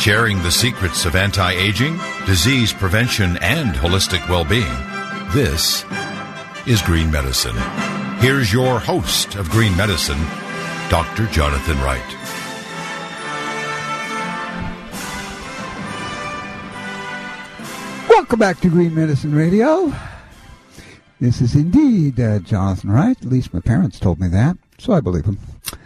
Sharing the secrets of anti-aging, disease prevention, and holistic well-being. This is Green Medicine. Here's your host of Green Medicine, Dr. Jonathan Wright. Welcome back to Green Medicine Radio. This is indeed Jonathan Wright. At least my parents told me that, so I believe them.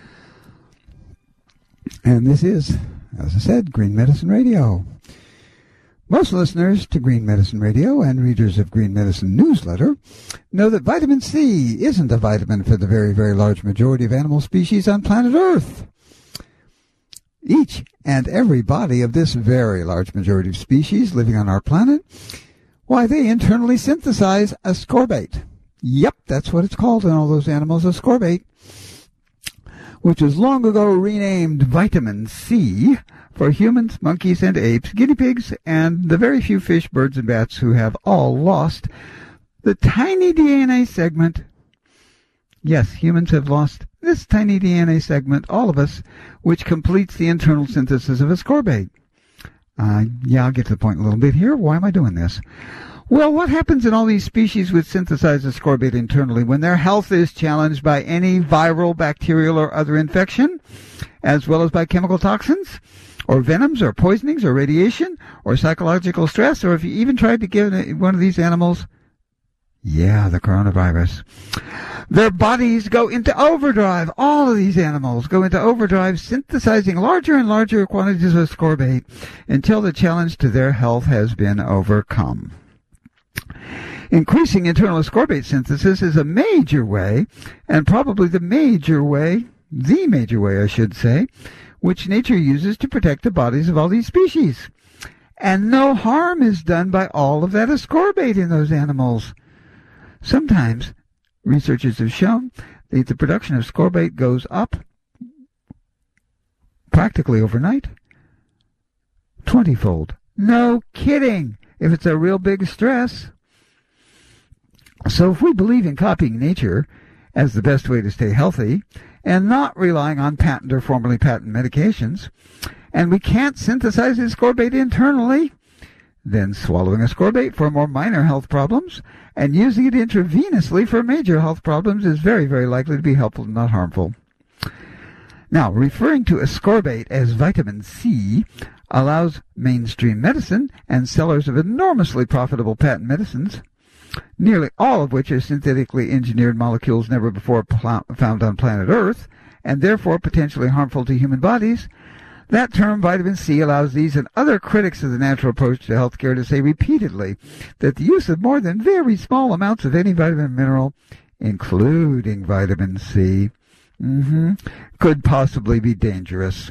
And this is, as I said, Green Medicine Radio. Most listeners to Green Medicine Radio and readers of Green Medicine newsletter know that vitamin C isn't a vitamin for the very, very large majority of animal species on planet Earth. Each and every body of this very large majority of species living on our planet, why, they internally synthesize ascorbate. Yep, that's what it's called in all those animals, ascorbate, which was long ago renamed vitamin C for humans, monkeys, and apes, guinea pigs, and the very few fish, birds, and bats who have all lost the tiny DNA segment. Yes, humans have lost this tiny DNA segment, all of us, which completes the internal synthesis of ascorbate. I'll get to the point in a little bit here. Why am I doing this? Well, what happens in all these species which synthesize ascorbate internally when their health is challenged by any viral, bacterial, or other infection, as well as by chemical toxins, or venoms, or poisonings, or radiation, or psychological stress, or if you even tried to give one of these animals, the coronavirus, their bodies go into overdrive. All of these animals go into overdrive, synthesizing larger and larger quantities of ascorbate until the challenge to their health has been overcome. Increasing internal ascorbate synthesis is a major way, and probably the major way, I should say, which nature uses to protect the bodies of all these species. And no harm is done by all of that ascorbate in those animals. Sometimes, researchers have shown that the production of ascorbate goes up practically overnight, 20-fold. No kidding, if it's a real big stress. So if we believe in copying nature as the best way to stay healthy, and not relying on patent or formerly patent medications, and we can't synthesize ascorbate internally, then swallowing ascorbate for more minor health problems and using it intravenously for major health problems is very, very likely to be helpful and not harmful. Now, referring to ascorbate as vitamin C allows mainstream medicine and sellers of enormously profitable patent medicines, nearly all of which are synthetically engineered molecules never before found on planet Earth, and therefore potentially harmful to human bodies. That term, vitamin C, allows these and other critics of the natural approach to healthcare to say repeatedly that the use of more than very small amounts of any vitamin and mineral, including vitamin C, could possibly be dangerous.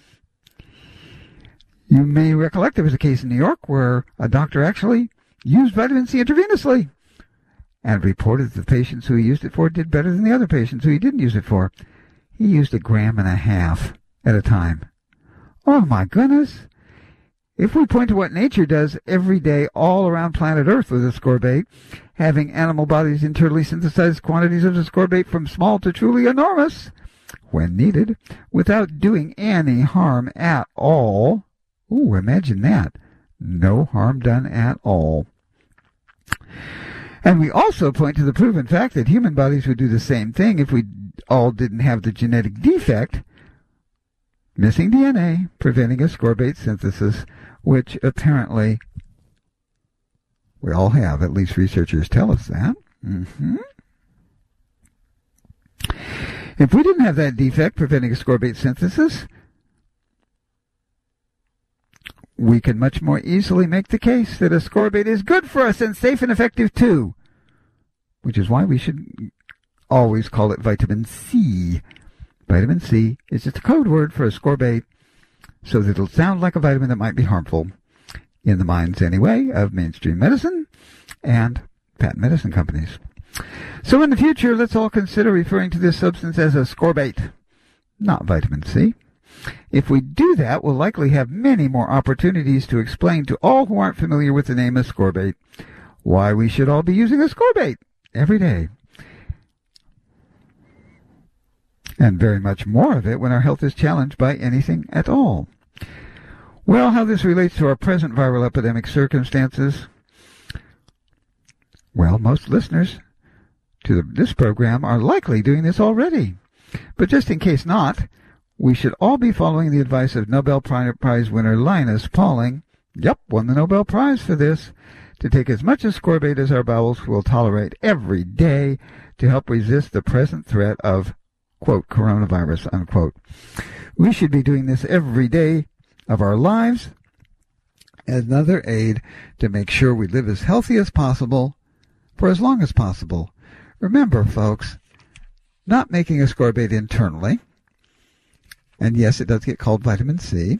You may recollect there was a case in New York where a doctor actually used vitamin C intravenously and reported that the patients who he used it for did better than the other patients who he didn't use it for. He used 1.5 grams at a time. Oh my goodness. If we point to what nature does every day all around planet Earth with ascorbate, having animal bodies internally synthesize quantities of ascorbate from small to truly enormous, when needed, without doing any harm at all. Ooh, imagine that. No harm done at all. And we also point to the proven fact that human bodies would do the same thing if we all didn't have the genetic defect, missing DNA, preventing ascorbate synthesis, which apparently we all have. At least researchers tell us that. If we didn't have that defect preventing ascorbate synthesis, we can much more easily make the case that ascorbate is good for us and safe and effective too, which is why we should always call it vitamin C. Vitamin C is just a code word for ascorbate, so that it'll sound like a vitamin that might be harmful, in the minds anyway of mainstream medicine and patent medicine companies. So in the future, let's all consider referring to this substance as ascorbate, not vitamin C. If we do that, we'll likely have many more opportunities to explain to all who aren't familiar with the name ascorbate why we should all be using ascorbate every day. And very much more of it when our health is challenged by anything at all. Well, how this relates to our present viral epidemic circumstances? Well, most listeners to this program are likely doing this already. But just in case not, we should all be following the advice of Nobel Prize winner Linus Pauling, won the Nobel Prize for this, to take as much ascorbate as our bowels will tolerate every day to help resist the present threat of, quote, coronavirus, unquote. We should be doing this every day of our lives as another aid to make sure we live as healthy as possible for as long as possible. Remember, folks, not making ascorbate internally, and yes, it does get called vitamin C,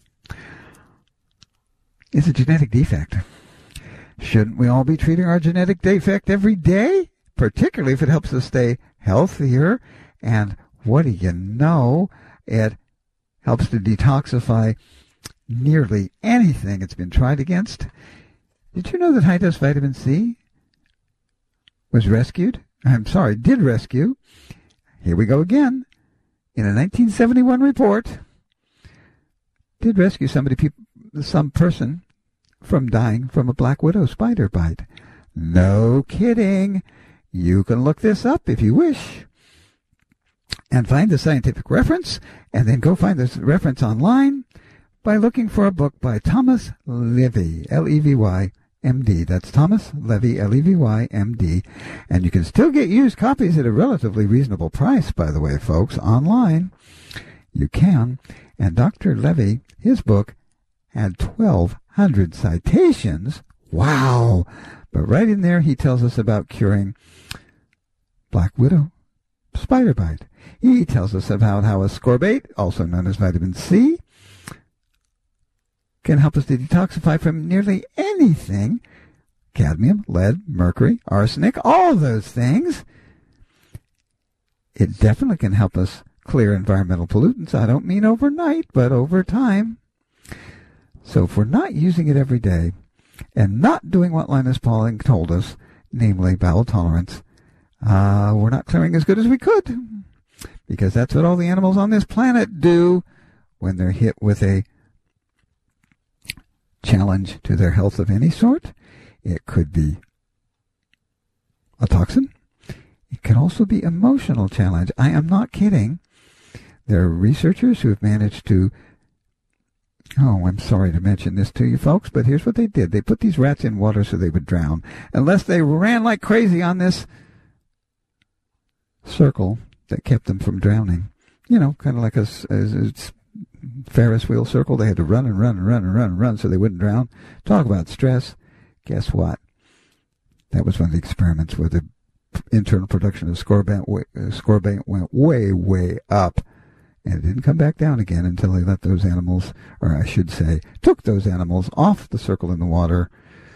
is a genetic defect. Shouldn't we all be treating our genetic defect every day? Particularly if it helps us stay healthier. And what do you know? It helps to detoxify nearly anything it's been tried against. Did you know that high-dose vitamin C did rescue, here we go again, in a 1971 report, did rescue some person from dying from a black widow spider bite. No kidding. You can look this up if you wish and find the scientific reference, and then go find this reference online by looking for a book by Thomas Levy, L-E-V-Y, M.D. That's Thomas Levy, L-E-V-Y, M.D. And you can still get used copies at a relatively reasonable price, by the way, folks, online. You can. And Dr. Levy, his book, had 1,200 citations. Wow! But right in there, he tells us about curing black widow spider bite. He tells us about how ascorbate, also known as vitamin C, can help us to detoxify from nearly anything. Cadmium, lead, mercury, arsenic, all those things. It definitely can help us clear environmental pollutants. I don't mean overnight, but over time. So if we're not using it every day and not doing what Linus Pauling told us, namely bowel tolerance, we're not clearing as good as we could, because that's what all the animals on this planet do when they're hit with a challenge to their health of any sort. It could be a toxin. It can also be emotional challenge. I am not kidding. There are researchers who have managed to, I'm sorry to mention this to you folks, but here's what they did. They put these rats in water so they would drown, unless they ran like crazy on this circle that kept them from drowning. Kind of like a Ferris wheel circle. They had to run and run and run and run and run so they wouldn't drown. Talk about stress. Guess what? That was one of the experiments where the internal production of ascorbate went way, way up. And it didn't come back down again until they let those animals, or I should say, took those animals off the circle in the water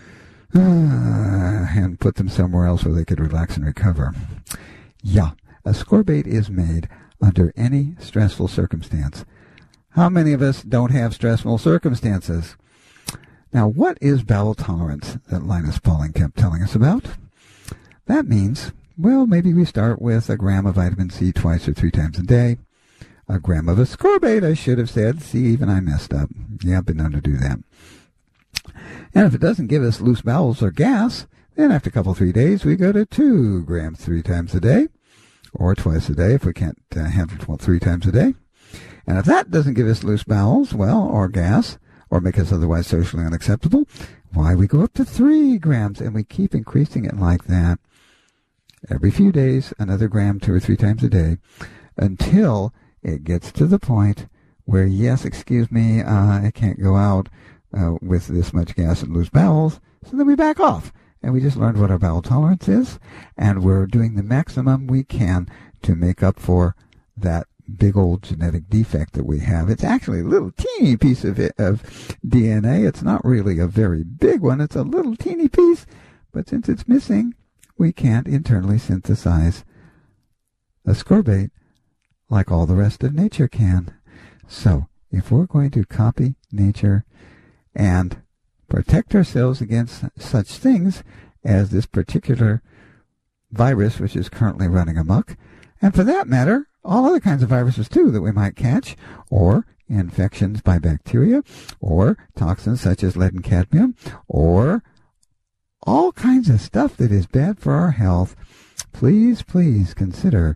and put them somewhere else where they could relax and recover. Yeah, ascorbate is made under any stressful circumstance. How many of us don't have stressful circumstances? Now, what is bowel tolerance that Linus Pauling kept telling us about? That means, maybe we start with a gram of vitamin C twice or 3 times a day. A gram of ascorbate, I should have said. See, even I messed up. Yeah, I've been known to do that. And if it doesn't give us loose bowels or gas, then after a couple, 3 days, we go to 2 grams 3 times a day, or twice a day if we can't handle 3 times a day. And if that doesn't give us loose bowels, or gas, or make us otherwise socially unacceptable, why, we go up to 3 grams, and we keep increasing it like that. Every few days, another gram 2 or 3 times a day, until it gets to the point where, yes, excuse me, I can't go out with this much gas and loose bowels, so then we back off. And we just learned what our bowel tolerance is, and we're doing the maximum we can to make up for that big old genetic defect that we have. It's actually a little teeny piece of DNA. It's not really a very big one. It's a little teeny piece, but since it's missing, we can't internally synthesize ascorbate like all the rest of nature can. So, if we're going to copy nature and protect ourselves against such things as this particular virus, which is currently running amok, and for that matter, all other kinds of viruses too that we might catch, or infections by bacteria, or toxins such as lead and cadmium, or all kinds of stuff that is bad for our health, please consider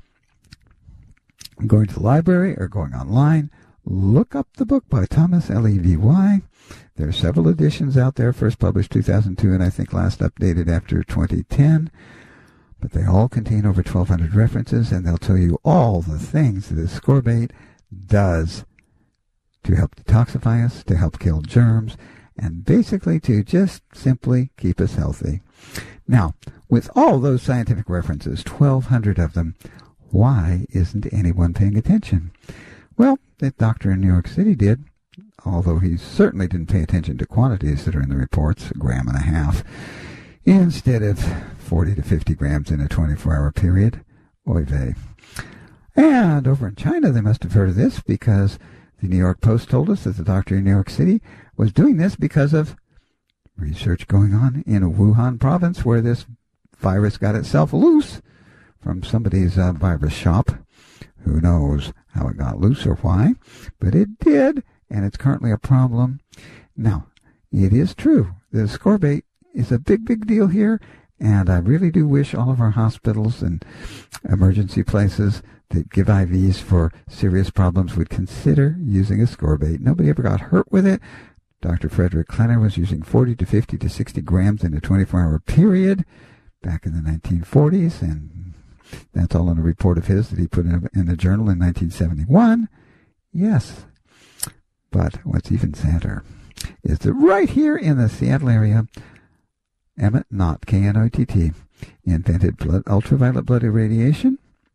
going to the library or going online. Look up the book by Thomas Levy. There are several editions out there, first published 2002 and I think last updated after 2010. But they all contain over 1,200 references, and they'll tell you all the things that ascorbate does to help detoxify us, to help kill germs, and basically to just simply keep us healthy. Now, with all those scientific references, 1,200 of them, why isn't anyone paying attention? Well, that doctor in New York City did, although he certainly didn't pay attention to quantities that are in the reports, 1.5 grams, instead of 40 to 50 grams in a 24-hour period. Oy vey. And over in China, they must have heard of this, because the New York Post told us that the doctor in New York City was doing this because of research going on in Wuhan province, where this virus got itself loose from somebody's virus shop. Who knows how it got loose or why, but it did, and it's currently a problem. Now, it is true that ascorbate is a big deal here, and I really do wish all of our hospitals and emergency places that give IVs for serious problems would consider using ascorbate. Nobody ever got hurt with it. Dr. Frederick Klenner was using 40 to 50 to 60 grams in a 24-hour period back in the 1940s, and that's all in a report of his that he put in a journal in 1971. Yes, but what's even sadder is that right here in the Seattle area, Emmett Knott, Knott, invented ultraviolet blood irradiation,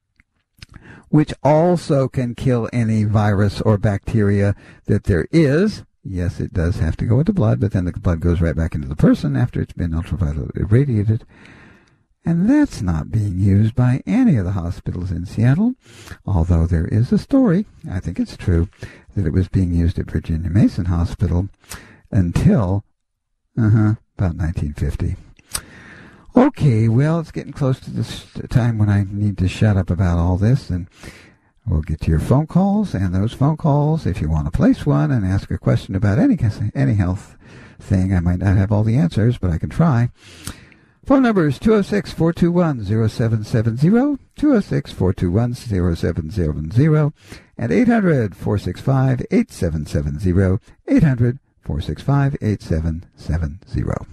which also can kill any virus or bacteria that there is. Yes, it does have to go into blood, but then the blood goes right back into the person after it's been ultraviolet irradiated. And that's not being used by any of the hospitals in Seattle, although there is a story, I think it's true, that it was being used at Virginia Mason Hospital until about 1950. Okay, well, it's getting close to this time when I need to shut up about all this, and we'll get to your phone calls, and those phone calls, if you want to place one and ask a question about any health thing, I might not have all the answers, but I can try. Phone number is 206-421-0770, 206-421-0770, and 800-465-8770, 800-465-8770.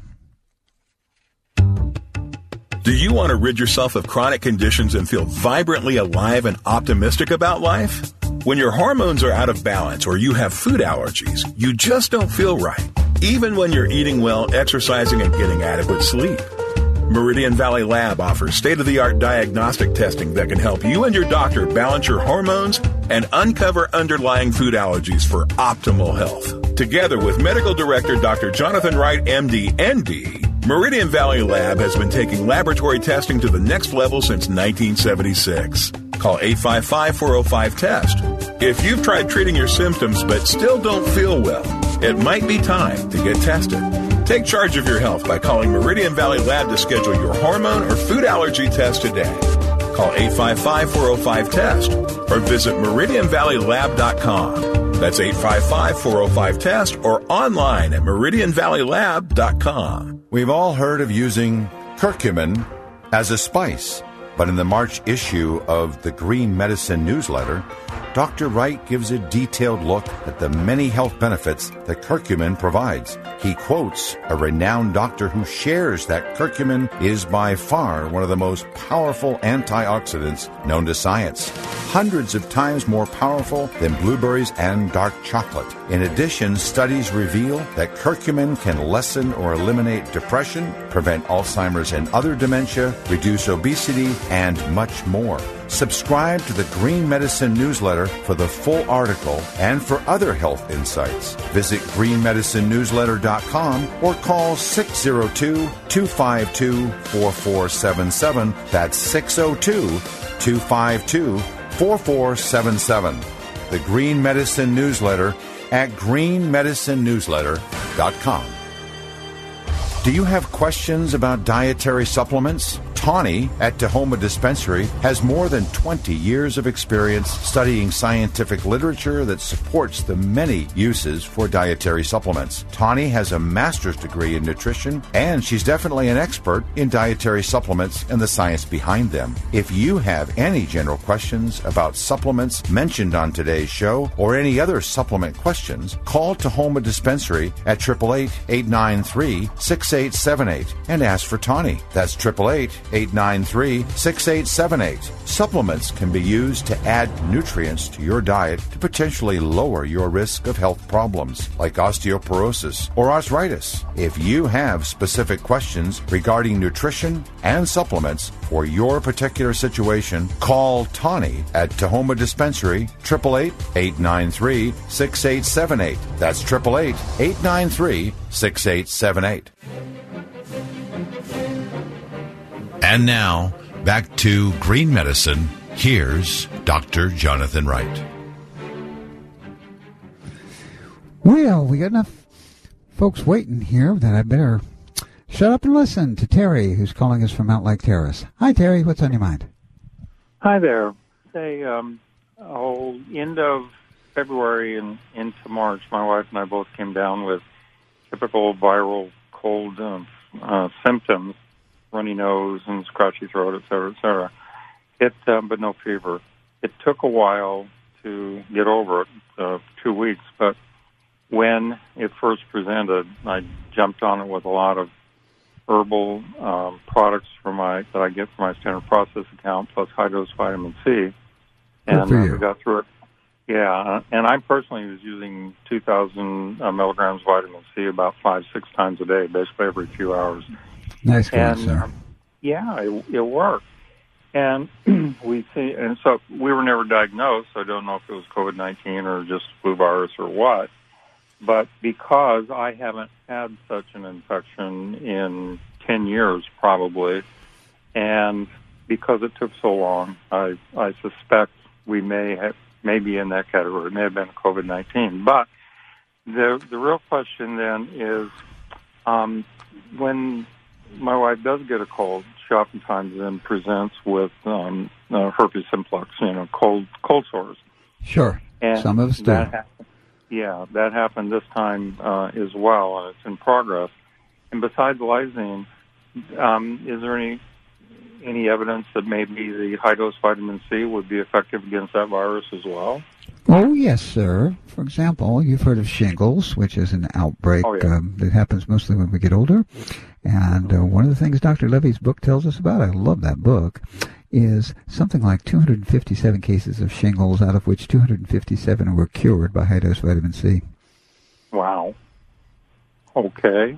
Do you want to rid yourself of chronic conditions and feel vibrantly alive and optimistic about life? When your hormones are out of balance or you have food allergies, you just don't feel right, even when you're eating well, exercising, and getting adequate sleep. Meridian Valley Lab offers state-of-the-art diagnostic testing that can help you and your doctor balance your hormones and uncover underlying food allergies for optimal health. Together with Medical Director Dr. Jonathan Wright, MD, ND, Meridian Valley Lab has been taking laboratory testing to the next level since 1976. Call 855-405-TEST. If you've tried treating your symptoms but still don't feel well, it might be time to get tested. Take charge of your health by calling Meridian Valley Lab to schedule your hormone or food allergy test today. Call 855-405-TEST or visit meridianvalleylab.com. That's 855-405-TEST or online at meridianvalleylab.com. We've all heard of using curcumin as a spice, but in the March issue of the Green Medicine newsletter, Dr. Wright gives a detailed look at the many health benefits that curcumin provides. He quotes a renowned doctor who shares that curcumin is by far one of the most powerful antioxidants known to science, hundreds of times more powerful than blueberries and dark chocolate. In addition, studies reveal that curcumin can lessen or eliminate depression, prevent Alzheimer's and other dementia, reduce obesity, and much more. Subscribe to the Green Medicine newsletter for the full article and for other health insights. Visit greenmedicinenewsletter.com or call 602-252-4477. That's 602-252-4477. The Green Medicine newsletter at greenmedicinenewsletter.com. Do you have questions about dietary supplements? Tawny at Tahoma Dispensary has more than 20 years of experience studying scientific literature that supports the many uses for dietary supplements. Tawny has a master's degree in nutrition, and she's definitely an expert in dietary supplements and the science behind them. If you have any general questions about supplements mentioned on today's show or any other supplement questions, call Tahoma Dispensary at 888-893-6878 and ask for Tawny. That's 888-893-6878. Supplements can be used to add nutrients to your diet to potentially lower your risk of health problems like osteoporosis or arthritis. If you have specific questions regarding nutrition and supplements for your particular situation, call Tawny at Tahoma Dispensary, 888-893-6878. That's 888-893-6878. And now, back to Green Medicine. Here's Dr. Jonathan Wright. Well, we got enough folks waiting here that I better shut up and listen to Terry, who's calling us from Mount Lake Terrace. Hi, Terry. What's on your mind? Hi there. Say, end of February and into March, my wife and I both came down with typical viral cold symptoms, runny nose and scratchy throat, et cetera. But no fever. It took a while to get over it, 2 weeks, but when it first presented, I jumped on it with a lot of herbal products that I get for my standard process account, plus high-dose vitamin C, and we got through it. Yeah, and I personally was using 2,000 milligrams vitamin C about 5-6 times a day, basically every few hours. Nice going, sir. Yeah, it worked. And so we were never diagnosed, so I don't know if it was COVID-19 or just flu virus or what. But because I haven't had such an infection in 10 years probably, and because it took so long, I suspect we may be in that category. It may have been COVID-19. But the real question then is, when my wife does get a cold, she oftentimes then presents with herpes simplex, cold sores. Sure. And some of us do. That happened this time as well, and it's in progress. And besides lysine, is there any evidence that maybe the high-dose vitamin C would be effective against that virus as well? Oh, yes, sir. For example, you've heard of shingles, which is an outbreak that happens mostly when we get older. And one of the things Dr. Levy's book tells us about, I love that book, is something like 257 cases of shingles, out of which 257 were cured by high-dose vitamin C. Wow. Okay.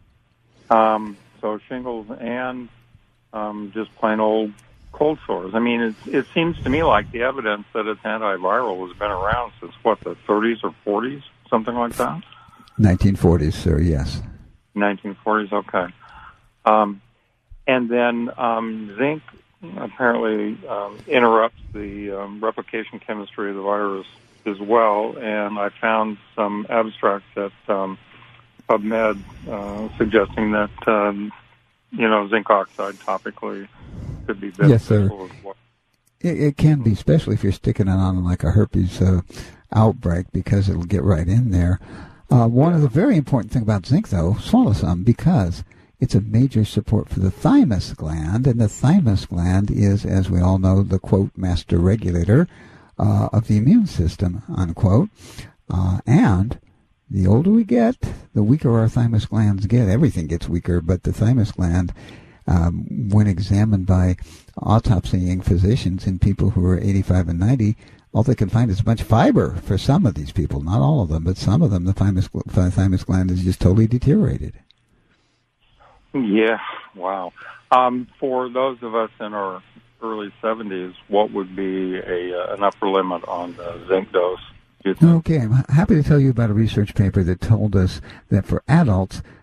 So shingles and just plain old cold sores. I mean, it seems to me like the evidence that it's antiviral has been around since, the 30s or 40s, something like that? 1940s, sir, yes. 1940s, okay. And then zinc apparently interrupts the replication chemistry of the virus as well, and I found some abstracts at PubMed suggesting that, zinc oxide topically could be beneficial. Yes, sir. As well. It can be, especially if you're sticking it on like a herpes outbreak, because it'll get right in there. One of the very important thing about zinc, though, swallow some, because it's a major support for the thymus gland, and the thymus gland is, as we all know, the, quote, master regulator of the immune system, unquote. And the older we get, the weaker our thymus glands get. Everything gets weaker, but the thymus gland, when examined by autopsying physicians in people who are 85 and 90, all they can find is a bunch of fiber for some of these people. Not all of them, but some of them, the thymus gland is just totally deteriorated. Yeah, wow. For those of us in our early 70s, what would be an upper limit on the zinc dose? Okay, I'm happy to tell you about a research paper that told us that for adults,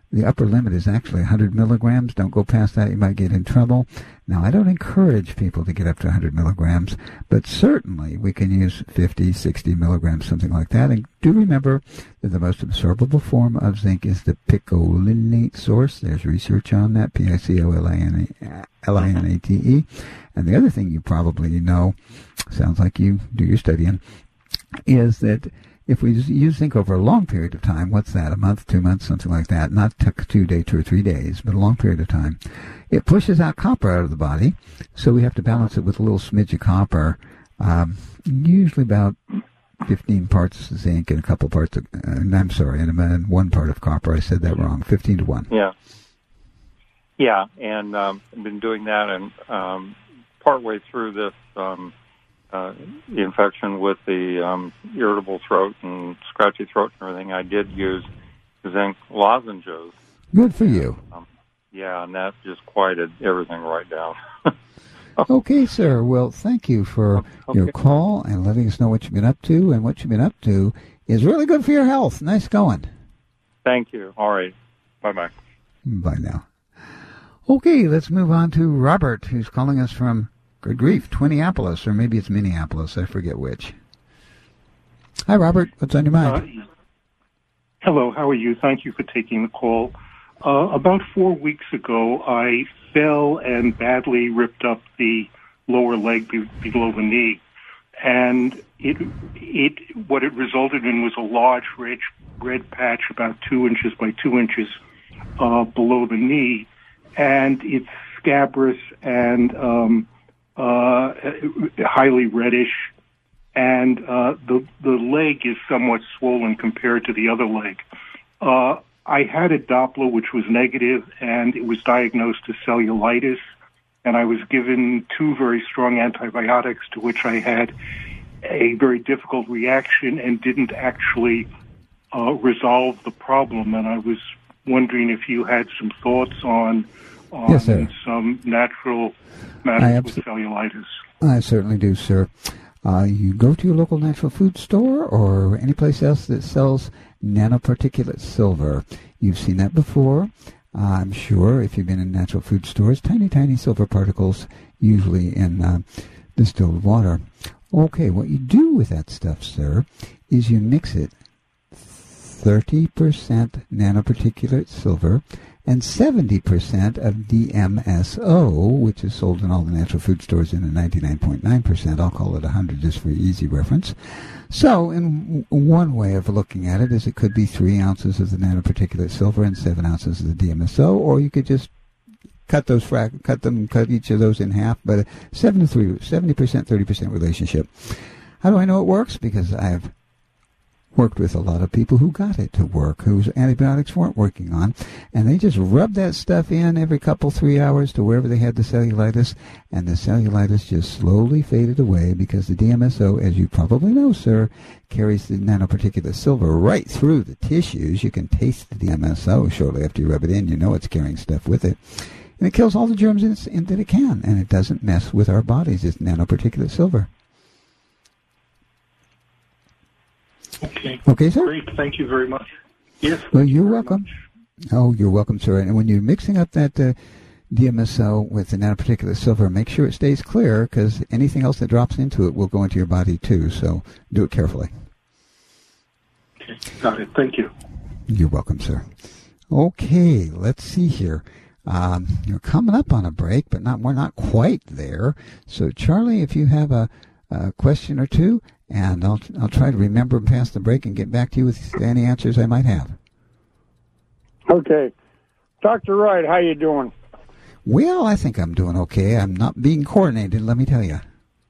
The upper limit is actually 100 milligrams. Don't go past that. You might get in trouble. Now, I don't encourage people to get up to 100 milligrams, but certainly we can use 50, 60 milligrams, something like that. And do remember that the most absorbable form of zinc is the picolinate source. There's research on that, Picolinate. And the other thing you probably know, sounds like you do your studying, is that if we use zinc over a long period of time, what's that, a month, 2 months, something like that, not 2 or 3 days, but a long period of time, it pushes out copper out of the body, so we have to balance it with a little smidge of copper, usually about 15 parts of zinc and a couple parts of, and 1 part of copper. I said that wrong, 15 to 1. Yeah. Yeah, and I've been doing that, and partway through this the infection with the irritable throat and scratchy throat and everything, I did use zinc lozenges. Good for you. Yeah, and that just quieted everything right down. Okay, sir. Well, thank you for your call and letting us know what you've been up to. And what you've been up to is really good for your health. Nice going. Thank you. All right. Bye-bye. Bye now. Okay, let's move on to Robert, who's calling us from, good grief, Twinniapolis, or maybe it's Minneapolis. I forget which. Hi, Robert. What's on your mind? Hello. How are you? Thank you for taking the call. About 4 weeks ago, I fell and badly ripped up the lower leg below the knee, and what it resulted in was a large red patch about 2 inches by 2 inches below the knee, and it's scabrous and highly reddish, and the leg is somewhat swollen compared to the other leg. I had a Doppler which was negative, and it was diagnosed as cellulitis, and I was given 2 very strong antibiotics, to which I had a very difficult reaction and didn't actually resolve the problem. And I was wondering if you had some thoughts on Yes, some natural matters with cellulitis. I certainly do, sir. You go to your local natural food store or any place else that sells nanoparticulate silver. You've seen that before, I'm sure, if you've been in natural food stores. Tiny, tiny silver particles, usually in distilled water. Okay, what you do with that stuff, sir, is you mix it 30% nanoparticulate silver and 70% of DMSO, which is sold in all the natural food stores in a 99.9%. I'll call it 100 just for easy reference. So, in one way of looking at it is it could be 3 ounces of the nanoparticulate silver and 7 ounces of the DMSO, or you could just cut each of those in half, but a 70%, 30% relationship. How do I know it works? Because I've worked with a lot of people who got it to work, whose antibiotics weren't working on, and they just rubbed that stuff in every 3 hours to wherever they had the cellulitis, and the cellulitis just slowly faded away because the DMSO, as you probably know, sir, carries the nanoparticulate silver right through the tissues. You can taste the DMSO shortly after you rub it in. You know it's carrying stuff with it. And it kills all the germs that it can, and it doesn't mess with our bodies. It's nanoparticulate silver. Okay, sir. Great. Thank you very much. Yes. Well, you're welcome. Oh, you're welcome, sir. And when you're mixing up that DMSO with the nanoparticulate silver, make sure it stays clear, because anything else that drops into it will go into your body too. So do it carefully. Okay. Got it. Thank you. You're welcome, sir. Okay, let's see here. You're coming up on a break, but we're not quite there. So, Charlie, if you have a question or two, and I'll try to remember past the break and get back to you with any answers I might have. Okay. Dr. Wright, how you doing? Well, I think I'm doing okay. I'm not being coordinated, let me tell you.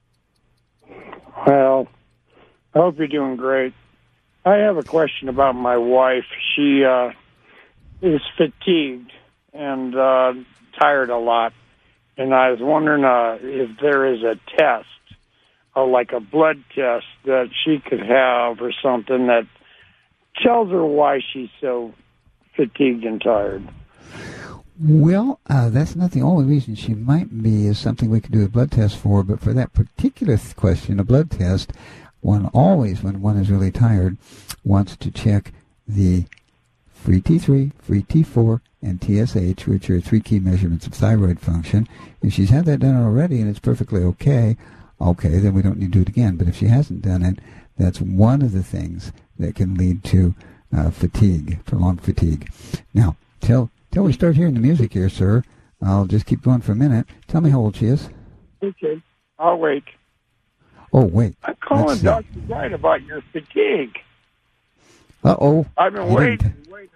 Well, I hope you're doing great. I have a question about my wife. She is fatigued and tired a lot, and I was wondering if there is a test, like a blood test that she could have or something that tells her why she's so fatigued and tired. Well, that's not the only reason she might be, is something we could do a blood test for, but for that particular question, a blood test, one always, when one is really tired, wants to check the free T3, free T4, and TSH, which are 3 key measurements of thyroid function. If she's had that done already and it's perfectly okay, then we don't need to do it again. But if she hasn't done it, that's one of the things that can lead to fatigue, prolonged fatigue. Now, till we start hearing the music here, sir, I'll just keep going for a minute. Tell me how old she is. Okay, I'll wait. Oh, wait. I'm calling Dr. Wright about your fatigue. Uh-oh. I've been waiting.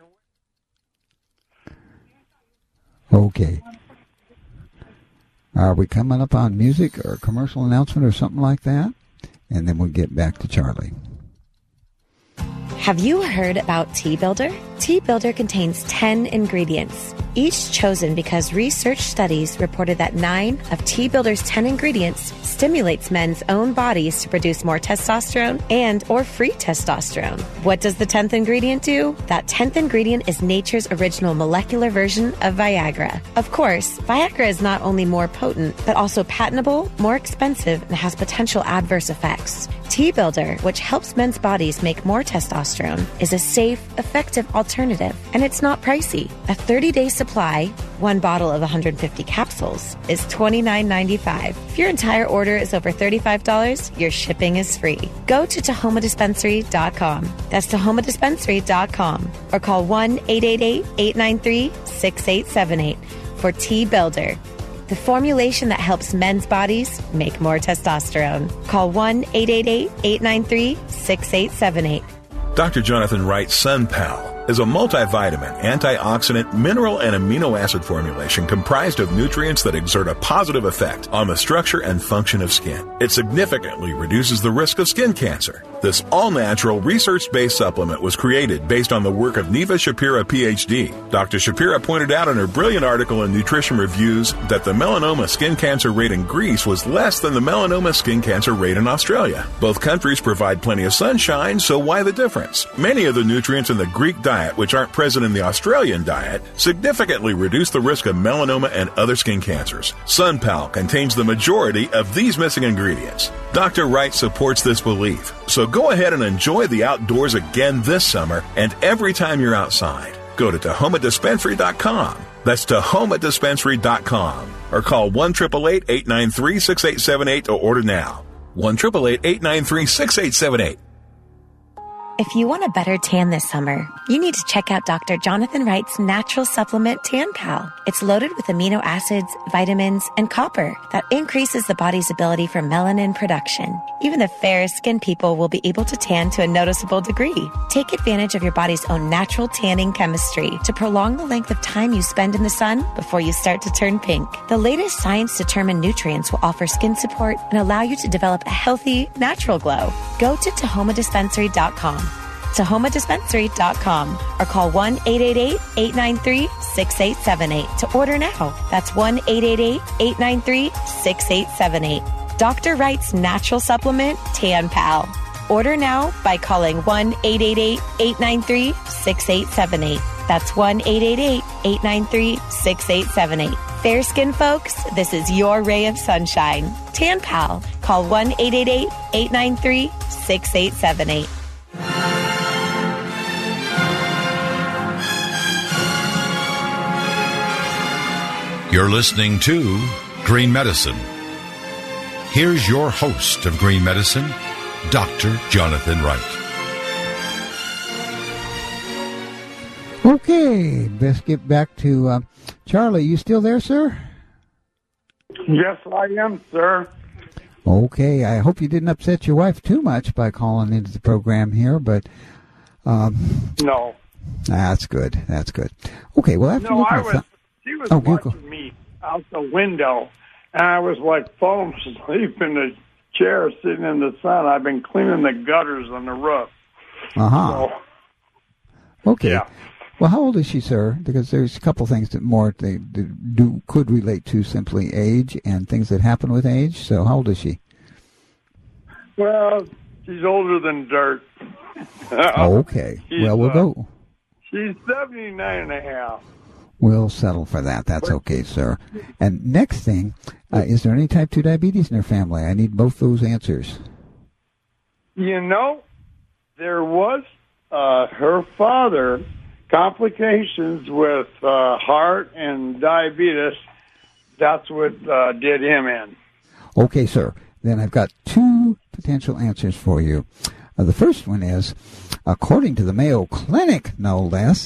Okay. Are we coming up on music or a commercial announcement or something like that? And then we'll get back to Charlie. Have you heard about Tea Builder? Tea Builder contains 10 ingredients, each chosen because research studies reported that 9 of Tea Builder's 10 ingredients stimulates men's own bodies to produce more testosterone and or free testosterone. What does the 10th ingredient do? That 10th ingredient is nature's original molecular version of Viagra. Of course, Viagra is not only more potent, but also patentable, more expensive, and has potential adverse effects. Tea Builder, which helps men's bodies make more testosterone, is a safe, effective alternative, and it's not pricey. A 30-day supply, 1 bottle of 150 capsules, is $29.95. If your entire order is over $35, your shipping is free. Go to TahomaDispensary.com. That's TahomaDispensary.com, or call 1-888-893-6878 for Tea Builder, the formulation that helps men's bodies make more testosterone. Call 1-888-893-6878. Dr. Jonathan Wright's Sun Pal is a multivitamin, antioxidant, mineral, and amino acid formulation comprised of nutrients that exert a positive effect on the structure and function of skin. It significantly reduces the risk of skin cancer. This all-natural, research-based supplement was created based on the work of Neva Shapira, Ph.D. Dr. Shapira pointed out in her brilliant article in Nutrition Reviews that the melanoma skin cancer rate in Greece was less than the melanoma skin cancer rate in Australia. Both countries provide plenty of sunshine, so why the difference? Many of the nutrients in the Greek diet, which aren't present in the Australian diet, significantly reduce the risk of melanoma and other skin cancers. Sun Pal contains the majority of these missing ingredients. Dr. Wright supports this belief, so go ahead and enjoy the outdoors again this summer and every time you're outside. Go to TahomaDispensary.com. That's TahomaDispensary.com, or call 1-888-893-6878 to order now. 1-888-893-6878. If you want a better tan this summer, you need to check out Dr. Jonathan Wright's natural supplement Tan Pal. It's loaded with amino acids, vitamins, and copper that increases the body's ability for melanin production. Even the fairest skinned people will be able to tan to a noticeable degree. Take advantage of your body's own natural tanning chemistry to prolong the length of time you spend in the sun before you start to turn pink. The latest science-determined nutrients will offer skin support and allow you to develop a healthy, natural glow. Go to TahomaDispensary.com. TahomaDispensary.com, or call 1-888-893-6878 to order now. That's 1-888-893-6878. Dr. Wright's natural supplement, Tan Pal. Order now by calling 1-888-893-6878. That's 1-888-893-6878. Fair skin folks, this is your ray of sunshine. Tan Pal. Call 1-888-893-6878. You're listening to Green Medicine. Here's your host of Green Medicine, Dr. Jonathan Wright. Okay, let's get back to Charlie. You still there, sir? Yes, I am, sir. Okay, I hope you didn't upset your wife too much by calling into the program here, but... no. That's good. That's good. Okay, well, after she was watching me out the window, and I was like falling asleep in the chair sitting in the sun. I've been cleaning the gutters on the roof. Uh-huh. So, okay. Yeah. Well, how old is she, sir? Because there's a couple things that could relate to simply age and things that happen with age. So how old is she? Well, she's older than dirt. Okay. Well, we'll go. She's 79 and a half. We'll settle for that. That's okay, sir. And next thing, is there any type 2 diabetes in her family? I need both those answers. You know, there was her father complications with heart and diabetes. That's what did him in. Okay, sir. Then I've got two potential answers for you. The first one is, according to the Mayo Clinic, no less,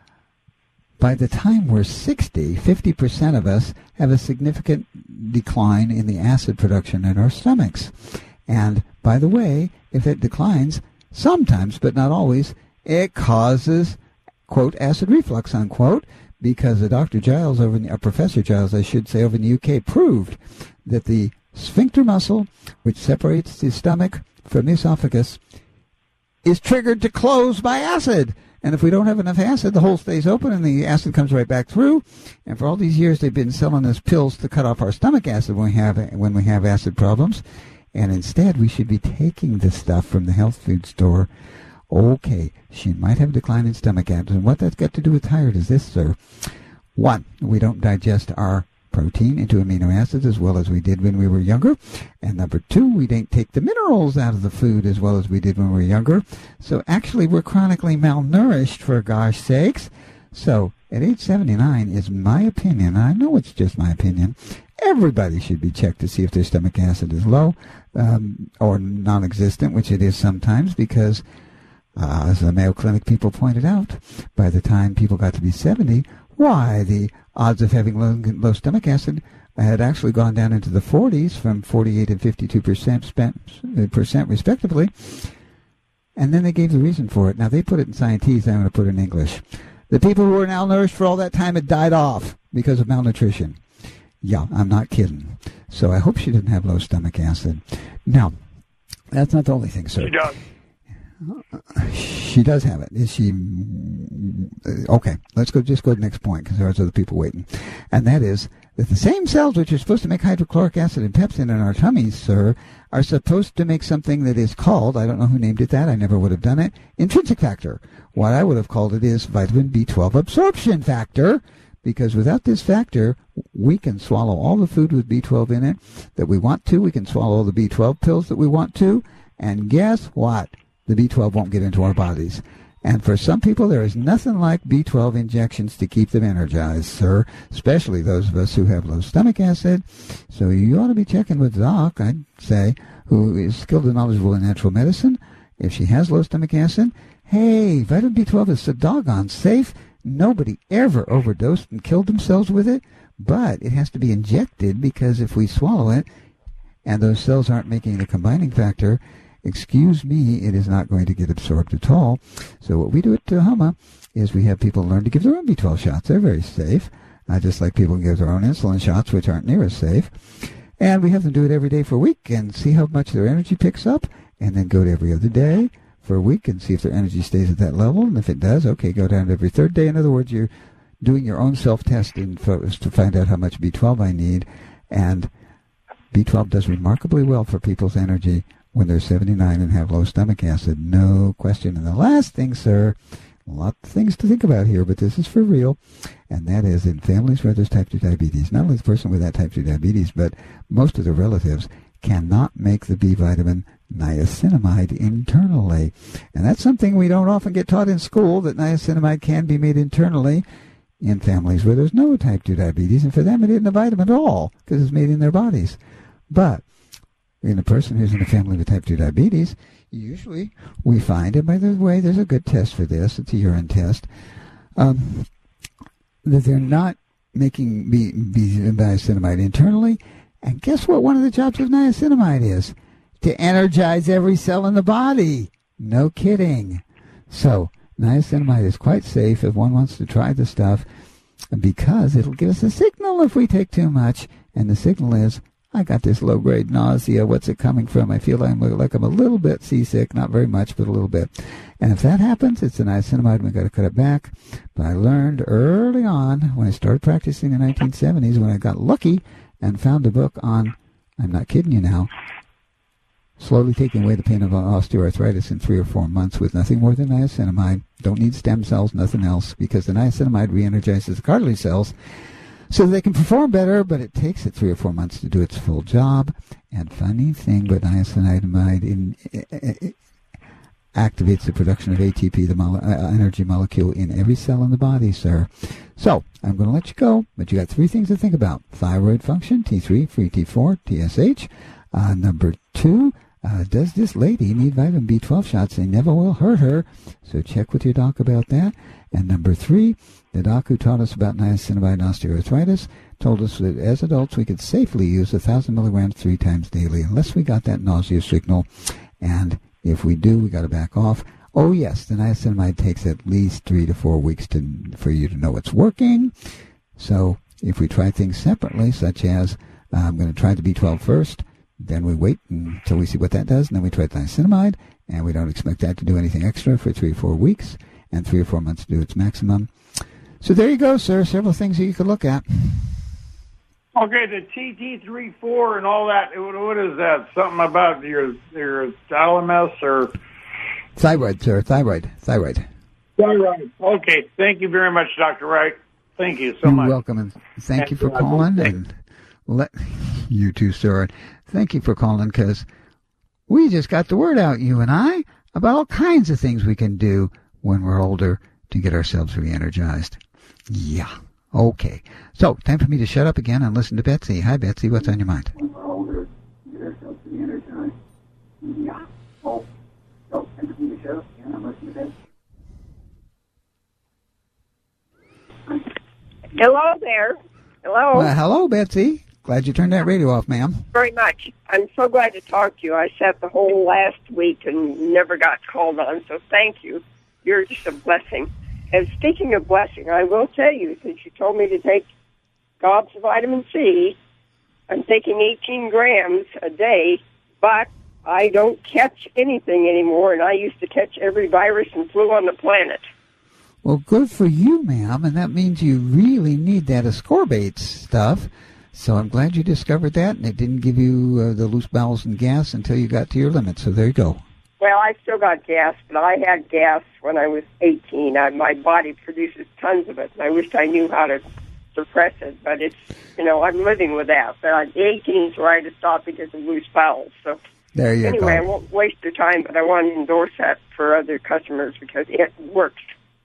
by the time we're 60, 50% of us have a significant decline in the acid production in our stomachs. And, by the way, if it declines, sometimes, but not always, it causes, quote, acid reflux, unquote, because Dr. Giles, Professor Giles, I should say, over in the UK, proved that the sphincter muscle, which separates the stomach from the esophagus, is triggered to close by acid. And if we don't have enough acid, the hole stays open and the acid comes right back through. And for all these years, they've been selling us pills to cut off our stomach acid when we have acid problems. And instead, we should be taking this stuff from the health food store. Okay, she might have a decline in stomach acid. And what that's got to do with tired is this, sir. 1, we don't digest our protein into amino acids as well as we did when we were younger. And number 2, we don't take the minerals out of the food as well as we did when we were younger. So actually, we're chronically malnourished, for gosh sakes. So at age 79 is my opinion, and I know it's just my opinion, everybody should be checked to see if their stomach acid is low or non-existent, which it is sometimes, because as the Mayo Clinic people pointed out, by the time people got to be 70, the odds of having low stomach acid had actually gone down into the 40s from 48 and 52% respectively. And then they gave the reason for it. Now, they put it in scientese. I'm going to put it in English. The people who were malnourished for all that time had died off because of malnutrition. Yeah, I'm not kidding. So I hope she didn't have low stomach acid. Now, that's not the only thing, sir. She does. She does have it. Is she? Okay, let's go to the next point, because there's other people waiting. And that is that the same cells which are supposed to make hydrochloric acid and pepsin in our tummies, sir, are supposed to make something that is called, I don't know who named it that, I never would have done it, intrinsic factor. What I would have called it is vitamin B12 absorption factor, because without this factor, we can swallow all the food with B12 in it that we want to. We can swallow all the B12 pills that we want to. And guess what? The B12 won't get into our bodies. And for some people, there is nothing like B12 injections to keep them energized, sir, especially those of us who have low stomach acid. So you ought to be checking with Doc, I'd say, who is skilled and knowledgeable in natural medicine. If she has low stomach acid, hey, vitamin B12 is so doggone safe. Nobody ever overdosed and killed themselves with it, but it has to be injected, because if we swallow it and those cells aren't making the combining factor, excuse me, it is not going to get absorbed at all. So what we do at Homa is we have people learn to give their own B12 shots. They're very safe, just like people can give their own insulin shots, which aren't near as safe. And we have them do it every day for a week and see how much their energy picks up, and then go to every other day for a week and see if their energy stays at that level. And if it does, okay, go down to every third day. In other words, you're doing your own self-testing to find out how much B12 I need. And B12 does remarkably well for people's energy when they're 79 and have low stomach acid, no question. And the last thing, sir, a lot of things to think about here, but this is for real, and that is in families where there's type 2 diabetes, not only the person with that type 2 diabetes, but most of the relatives cannot make the B vitamin niacinamide internally. And that's something we don't often get taught in school, that niacinamide can be made internally in families where there's no type 2 diabetes, and for them it isn't a vitamin at all, because it's made in their bodies. But in a person who's in a family with type 2 diabetes, usually we find, and by the way, there's a good test for this, it's a urine test, that they're not making niacinamide internally. And guess what one of the jobs of niacinamide is? To energize every cell in the body. No kidding. So niacinamide is quite safe if one wants to try the stuff, because it'll give us a signal if we take too much. And the signal is, I got this low-grade nausea. What's it coming from? I feel like I'm a little bit seasick, not very much, but a little bit. And if that happens, it's a niacinamide. We've got to cut it back. But I learned early on, when I started practicing in the 1970s, when I got lucky and found a book on, I'm not kidding you now, slowly taking away the pain of osteoarthritis in 3 or 4 months with nothing more than niacinamide. Don't need stem cells, nothing else, because the niacinamide re-energizes the cartilage cells so they can perform better, but it takes it 3 or 4 months to do its full job. And funny thing, but niacinamide, activates the production of ATP, the energy molecule in every cell in the body, sir. So, I'm going to let you go, but you got 3 things to think about. Thyroid function, T3, free T4, TSH. Number 2, does this lady need vitamin B12 shots? They never will hurt her, so check with your doc about that. And number 3, the doc who taught us about niacinamide and osteoarthritis told us that as adults we could safely use 1,000 milligrams 3 times daily, unless we got that nausea signal. And if we do, we got to back off. Oh, yes, the niacinamide takes at least 3 to 4 weeks for you to know it's working. So if we try things separately, such as I'm going to try the B12 first, then we wait until we see what that does, and then we try the niacinamide, and we don't expect that to do anything extra for 3 or 4 weeks, and 3 or 4 months to do its maximum. So there you go, sir. Several things that you could look at. Okay, the TT34 and all that, what is that? Something about your thalamus or... Thyroid, sir. Thyroid. Thyroid. Okay, thank you very much, Dr. Wright. Thank you so much. You're welcome, and thank you for calling. And you too, sir. Thank you for calling, because we just got the word out, you and I, about all kinds of things we can do when we're older to get ourselves re-energized. Yeah. Okay. So, time for me to shut up again and listen to Betsy. Hi, Betsy. What's on your mind? When we're older, to get ourselves re-energized. Yeah. Oh. So, time for me to shut up again and listen to Betsy. Hello there. Hello. Well, hello, Betsy. Glad you turned that radio off, ma'am. Very much. I'm so glad to talk to you. I sat the whole last week and never got called on, so thank you. You're just a blessing. And speaking of blessing, I will tell you, since you told me to take gobs of vitamin C, I'm taking 18 grams a day, but I don't catch anything anymore, and I used to catch every virus and flu on the planet. Well, good for you, ma'am, and that means you really need that ascorbate stuff. So I'm glad you discovered that, and it didn't give you the loose bowels and gas until you got to your limit. So there you go. Well, I still got gas, but I had gas when I was 18. My body produces tons of it, and I wish I knew how to suppress it. But it's, I'm living with that. But 18 is where I had to stop because of loose bowels. So there you go. Anyway, I won't waste your time, but I want to endorse that for other customers because it works.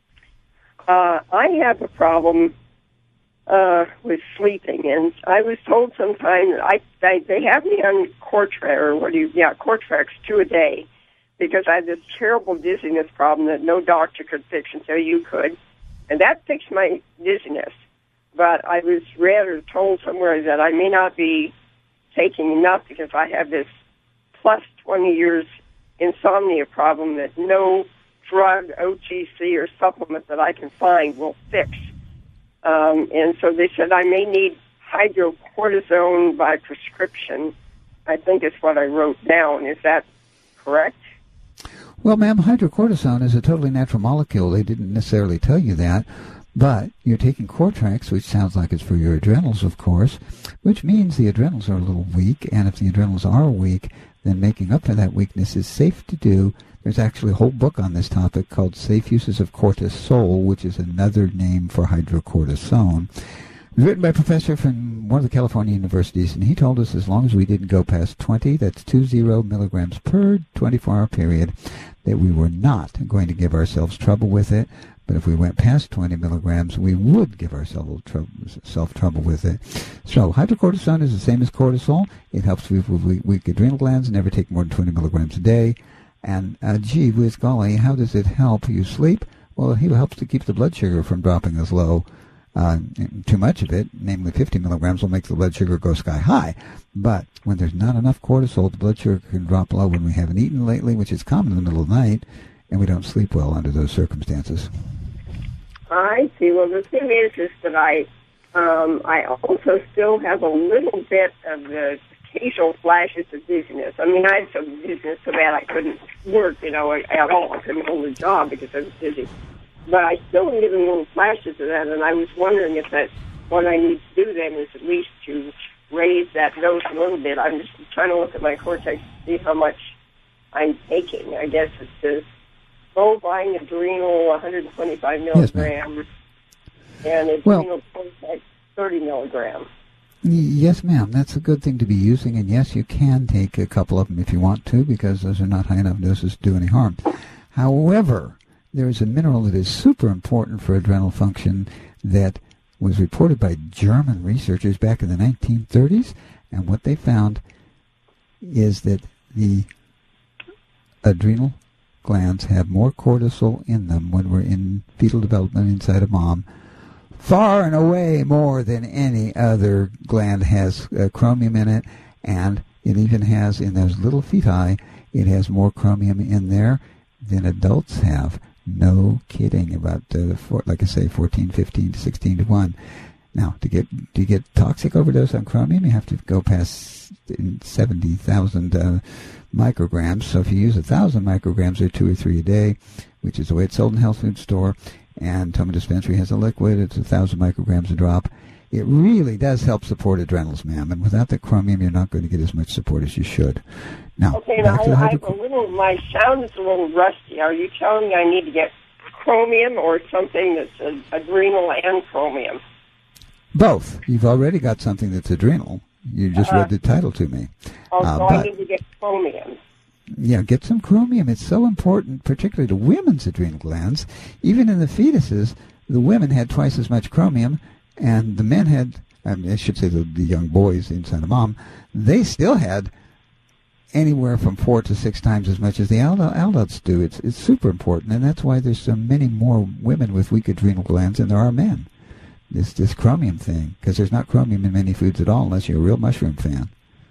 I have a problem with sleeping, and I was told sometime they have me on Cortrex 2 a day because I had this terrible dizziness problem that no doctor could fix until you could, and that fixed my dizziness. But I was rather told somewhere that I may not be taking enough because I have this plus 20 years insomnia problem that no drug, OTC, or supplement that I can find will fix. And so they said I may need hydrocortisone by prescription. I think it's what I wrote down. Is that correct? Well, ma'am, hydrocortisone is a totally natural molecule. They didn't necessarily tell you that. But you're taking Cortrex, which sounds like it's for your adrenals, of course, which means the adrenals are a little weak. And if the adrenals are weak, then making up for that weakness is safe to do. There's actually a whole book on this topic called Safe Uses of Cortisol, which is another name for hydrocortisone. It was written by a professor from one of the California universities, and he told us as long as we didn't go past 20, that's 20 milligrams per 24-hour period, that we were not going to give ourselves trouble with it. But if we went past 20 milligrams, we would give ourselves trouble with it. So hydrocortisone is the same as cortisol. It helps people with weak adrenal glands. Never take more than 20 milligrams a day. And, gee whiz golly, how does it help you sleep? Well, it helps to keep the blood sugar from dropping as low. Too much of it, namely 50 milligrams, will make the blood sugar go sky high. But when there's not enough cortisol, the blood sugar can drop low when we haven't eaten lately, which is common in the middle of the night, and we don't sleep well under those circumstances. I see. Well, the thing is that I also still have a little bit of the occasional flashes of dizziness. I mean, I had some dizziness so bad I couldn't work, at all. I couldn't hold a job because I was dizzy. But I still am getting little flashes of that, and I was wondering if that's what I need to do then is at least to raise that dose a little bit. I'm just trying to look at my Cortex to see how much I'm taking. I guess it's the bovine adrenal 125 milligrams, and adrenal Cortex 30 milligrams. Yes, ma'am. That's a good thing to be using, and yes, you can take a couple of them if you want to, because those are not high enough doses to do any harm. However, there is a mineral that is super important for adrenal function that was reported by German researchers back in the 1930s, and what they found is that the adrenal glands have more cortisol in them when we're in fetal development inside of mom, far and away more than any other gland has chromium in it, and it even has, in those little feti, it has more chromium in there than adults have. No kidding, about, like I say, 14, 15, 16 to 1. Now, to get toxic overdose on chromium, you have to go past 70,000 micrograms. So if you use 1,000 micrograms or 2 or 3 a day, which is the way it's sold in the health food store, and Toma Dispensary has a liquid, it's 1,000 micrograms a drop. It really does help support adrenals, ma'am. And without the chromium, you're not going to get as much support as you should. Now, okay, now my sound is a little rusty. Are you telling me I need to get chromium or something that's adrenal and chromium? Both. You've already got something that's adrenal. You just read the title to me. So I need to get chromium. Yeah, get some chromium. It's so important, particularly to women's adrenal glands. Even in the fetuses, the women had twice as much chromium, and the men had, I should say the young boys inside of mom, they still had anywhere from 4 to 6 times as much as the adults do. It's super important, and that's why there's so many more women with weak adrenal glands than there are men. This chromium thing, because there's not chromium in many foods at all unless you're a real mushroom fan.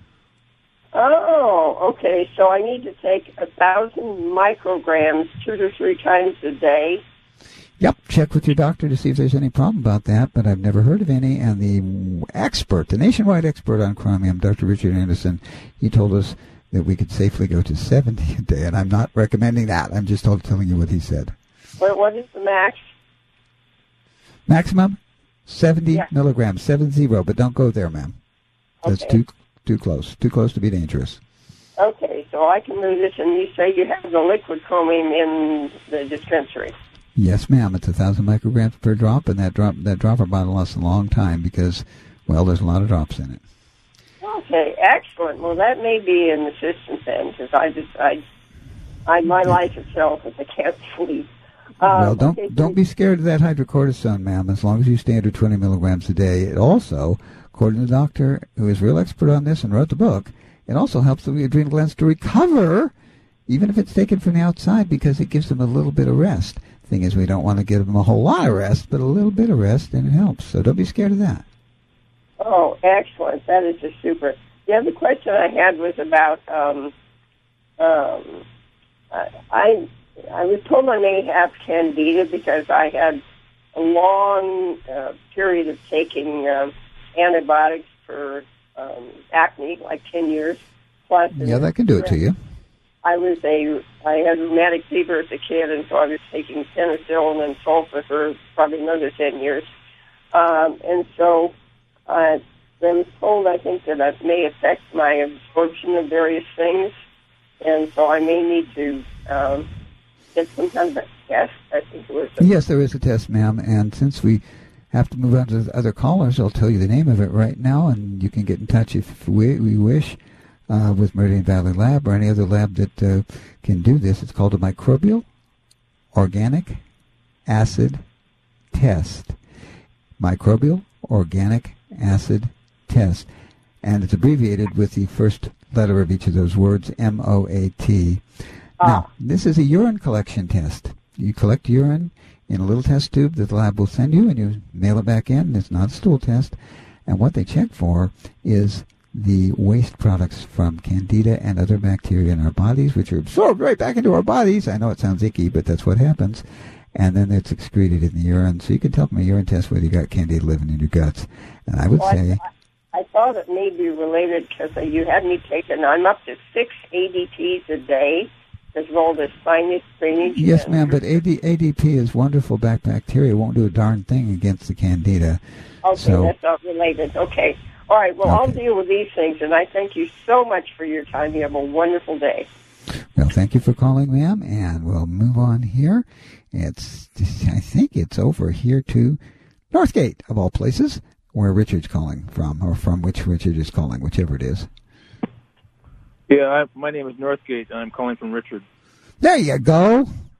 Oh, okay. So I need to take 1,000 micrograms 2 to 3 times a day. Yep, check with your doctor to see if there's any problem about that, but I've never heard of any. And the expert, the nationwide expert on chromium, Dr. Richard Anderson, he told us that we could safely go to 70 a day, and I'm not recommending that. I'm just telling you what he said. Well, what is the max? Maximum? 70 milligrams, 70, but don't go there, ma'am. That's too close. Too close to be dangerous. Okay, so I can move this, and you say you have the liquid chromium in the dispensary. Yes, ma'am. It's 1,000 micrograms per drop, and that dropper bottle lasts a long time because, well, there's a lot of drops in it. Okay, excellent. Well, that may be an assistance then, because my life itself is I can't sleep. Well, don't be scared of that hydrocortisone, ma'am, as long as you stay under 20 milligrams a day. It also, according to the doctor who is a real expert on this and wrote the book, it also helps the adrenal glands to recover, even if it's taken from the outside, because it gives them a little bit of rest. Thing is, we don't want to give them a whole lot of rest, but a little bit of rest, and it helps. So don't be scared of that. Oh, excellent. That is just super. The other question I had was about, I was told I may have candida because I had a long period of taking antibiotics for acne, like 10 years plus. Yeah, that can do it to you. I had rheumatic fever as a kid, and so I was taking penicillin and sulfa for probably another 10 years. And so I was told, I think, that it may affect my absorption of various things, and so I may need to get some kind of a test. I think it was. Yes, there is a test, ma'am, and since we have to move on to the other callers, I'll tell you the name of it right now, and you can get in touch if we wish with Meridian Valley Lab or any other lab that can do this. It's called a microbial organic acid test. Microbial organic acid test. And it's abbreviated with the first letter of each of those words, MOAT. Now, this is a urine collection test. You collect urine in a little test tube that the lab will send you, and you mail it back in. It's not a stool test. And what they check for is the waste products from candida and other bacteria in our bodies, which are absorbed right back into our bodies. I know it sounds icky, but that's what happens. And then it's excreted in the urine. So you can tell from a urine test whether you got candida living in your guts. And I would say... I thought it may be related because you had me taking... I'm up to 6 ADPs a day. There's all this sinus drainage. Yes, ma'am, but ADP is wonderful bacteria. It won't do a darn thing against the candida. Okay, so, that's not related. Okay. All right, well, I'll deal with these things, and I thank you so much for your time. You have a wonderful day. Well, thank you for calling, ma'am, and we'll move on here. I think it's over here to Northgate, of all places, where Richard's calling from, or from which Richard is calling, whichever it is. Yeah, my name is Northgate, and I'm calling from Richard. There you go.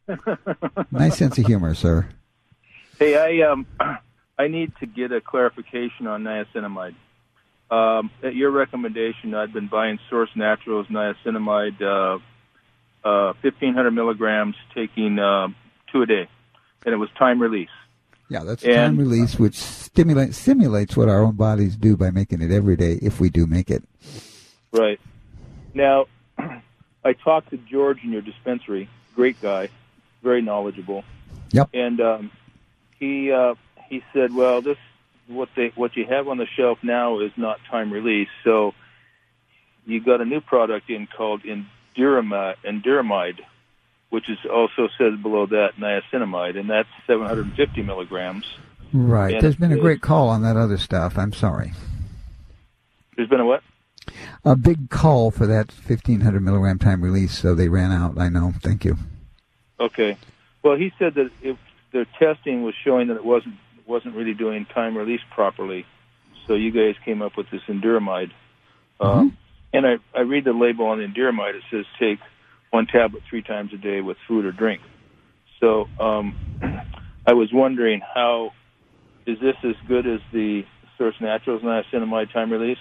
Nice sense of humor, sir. Hey, I need to get a clarification on niacinamide. At your recommendation, I've been buying Source Naturals niacinamide, 1,500 milligrams, taking 2 a day, and it was time release. Yeah, that's time release, which simulates what our own bodies do by making it every day, if we do make it. Right. Now, I talked to George in your dispensary. Great guy, very knowledgeable. Yep. And he said, well, this what you have on the shelf now is not time release. So you got a new product in called Enduramide, which is also says below that niacinamide, and that's 750 milligrams. Right. And there's been a great call on that other stuff. I'm sorry. There's been a what? A big call for that 1,500 milligram time release, so they ran out. I know. Thank you. Okay. Well, he said that their testing was showing that it wasn't really doing time release properly. So you guys came up with this Enduramide. And I read the label on the Enduramide. It says take 1 tablet 3 times a day with food or drink. So I was wondering, how is this as good as the Source Naturals niacinamide time release?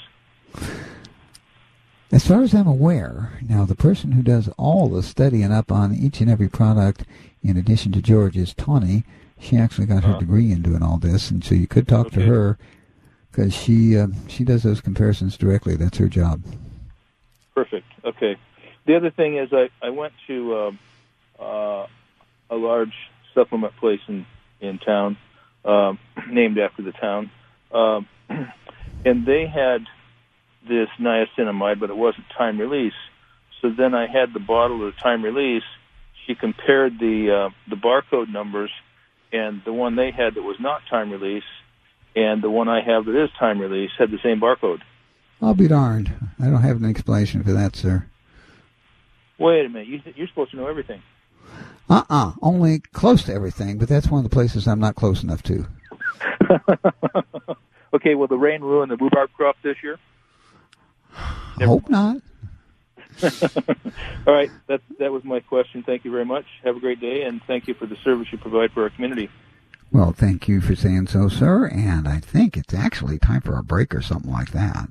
As far as I'm aware, now the person who does all the studying up on each and every product, in addition to George, is Tawny. She actually got her degree in doing all this, and so you could talk to her, because she does those comparisons directly. That's her job. Perfect. Okay. The other thing is I went to a large supplement place in town, named after the town, and they had this niacinamide, but it wasn't time release. So then I had the bottle of time release. She compared the barcode numbers, and the one they had that was not time release and the one I have that is time release had the same barcode. I'll be darned. I don't have an explanation for that, sir. Wait a minute. You're supposed to know everything. Only close to everything, but that's one of the places I'm not close enough to. Okay, will the rain ruin the rhubarb crop this year? Hope not. All right, that was my question. Thank you very much. Have a great day, and thank you for the service you provide for our community. Well, thank you for saying so, sir, and I think it's actually time for a break or something like that.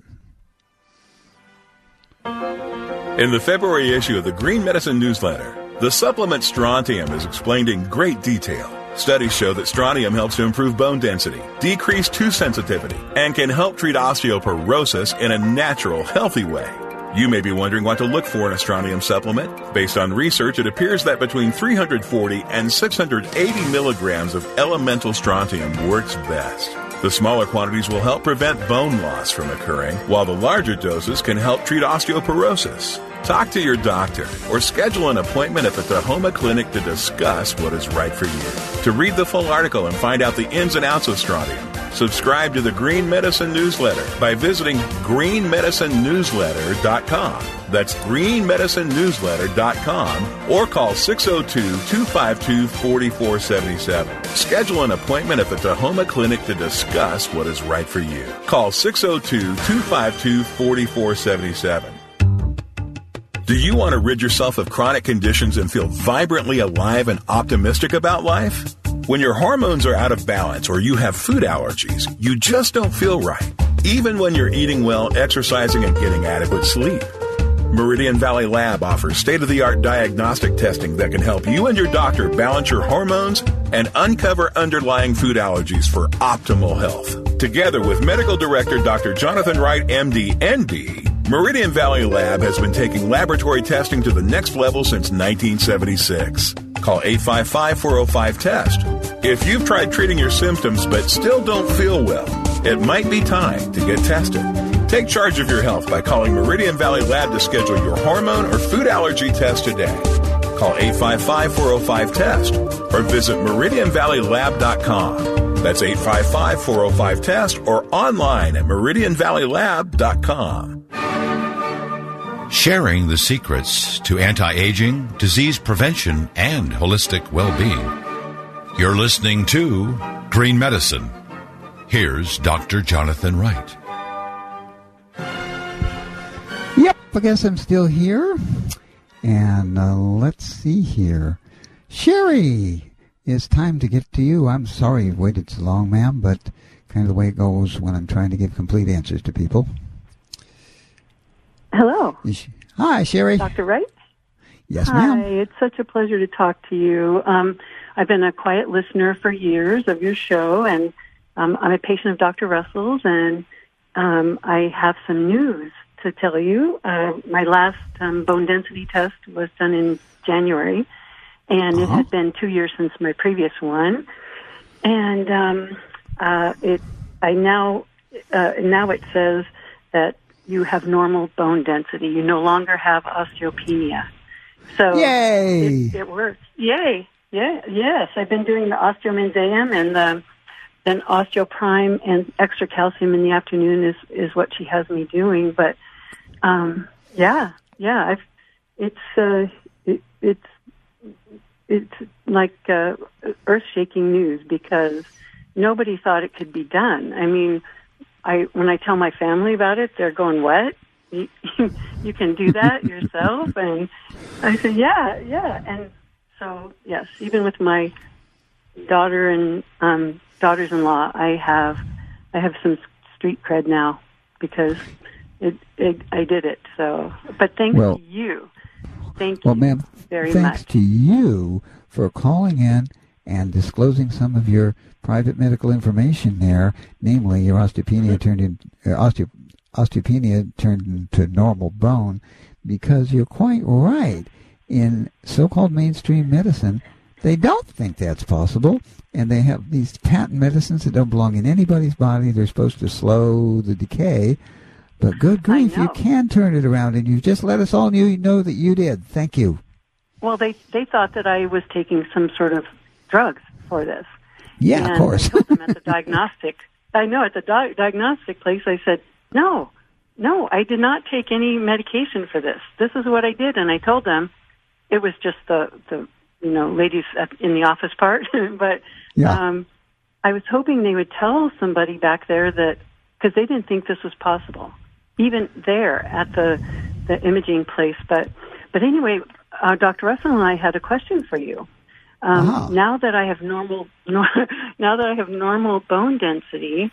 In the February issue of the Green Medicine Newsletter, the supplement strontium is explained in great detail. Studies show that strontium helps to improve bone density, decrease tooth sensitivity, and can help treat osteoporosis in a natural, healthy way. You may be wondering what to look for in a strontium supplement. Based on research, it appears that between 340 and 680 milligrams of elemental strontium works best. The smaller quantities will help prevent bone loss from occurring, while the larger doses can help treat osteoporosis. Talk to your doctor or schedule an appointment at the Tahoma Clinic to discuss what is right for you. To read the full article and find out the ins and outs of strontium, subscribe to the Green Medicine Newsletter by visiting greenmedicinenewsletter.com. That's greenmedicinenewsletter.com, or call 602-252-4477. Schedule an appointment at the Tahoma Clinic to discuss what is right for you. Call 602-252-4477. Do you want to rid yourself of chronic conditions and feel vibrantly alive and optimistic about life? When your hormones are out of balance or you have food allergies, you just don't feel right, even when you're eating well, exercising, and getting adequate sleep. Meridian Valley Lab offers state-of-the-art diagnostic testing that can help you and your doctor balance your hormones and uncover underlying food allergies for optimal health. Together with Medical Director Dr. Jonathan Wright, MD, ND, Meridian Valley Lab has been taking laboratory testing to the next level since 1976. Call 855-405-TEST. If you've tried treating your symptoms but still don't feel well, it might be time to get tested. Take charge of your health by calling Meridian Valley Lab to schedule your hormone or food allergy test today. Call 855-405-TEST or visit meridianvalleylab.com. That's 855-405-TEST or online at meridianvalleylab.com. Sharing the secrets to anti-aging, disease prevention, and holistic well-being. You're listening to Green Medicine. Here's Dr. Jonathan Wright. Yep, I guess I'm still here. And let's see here. Sherry, it's time to get to you. I'm sorry you've waited so long, ma'am, but kind of the way it goes when I'm trying to give complete answers to people. Hello. Hi, Sherry. Dr. Wright? Yes, ma'am. Hi, it's such a pleasure to talk to you. I've been a quiet listener for years of your show, and I'm a patient of Dr. Russell's, and I have some news to tell you. My last bone density test was done in January, and it had been 2 years since my previous one. And now it says that you have normal bone density. You no longer have osteopenia. So yay! It works. Yay! Yeah. Yes, I've been doing the osteomenzeum and then osteoprime and extra calcium in the afternoon is what she has me doing. But it's like earth-shaking news because nobody thought it could be done. I mean, when I tell my family about it, they're going, "What? You can do that yourself?" And I said, yeah. And so, yes, even with my daughter and daughters-in-law, I have some street cred now because I did it. So, but thanks to you. Thank you, ma'am, very much. Thanks to you for calling in and disclosing some of your private medical information there, namely your osteopenia turned into normal bone, because you're quite right. In so-called mainstream medicine, they don't think that's possible, and they have these patent medicines that don't belong in anybody's body. They're supposed to slow the decay. But good grief, you can turn it around, and you just let us all know that you did. Thank you. Well, they thought that I was taking some sort of drugs for this. Yeah, and of course. I told them at the diagnostic. At the diagnostic place, I said, no, I did not take any medication for this. This is what I did, and I told them it was just the ladies in the office part. But I was hoping they would tell somebody back there that, because they didn't think this was possible, even there at the imaging place. But anyway, Dr. Russell and I had a question for you. Now that I have normal bone density,